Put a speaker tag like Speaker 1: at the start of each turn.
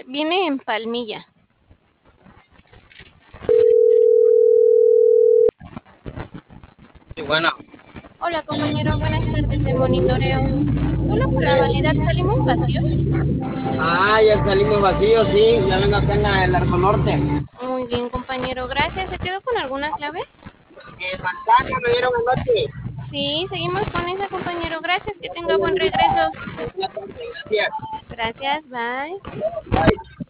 Speaker 1: Viene en Palmilla.
Speaker 2: Sí, bueno.
Speaker 1: Hola, compañero, buenas tardes de monitoreo. Solo para validar, ¿salimos vacíos?
Speaker 2: Ah, ya salimos vacíos, sí. Ya vengo acá en el Arco Norte.
Speaker 1: Muy bien, compañero, gracias. ¿Se quedó con alguna clave?
Speaker 2: Manzana me dieron anoche.
Speaker 1: Sí, seguimos con esa, compañero. Gracias, que tenga buen regreso.
Speaker 2: Buenas tardes, gracias.
Speaker 1: Gracias, bye.
Speaker 2: Bye.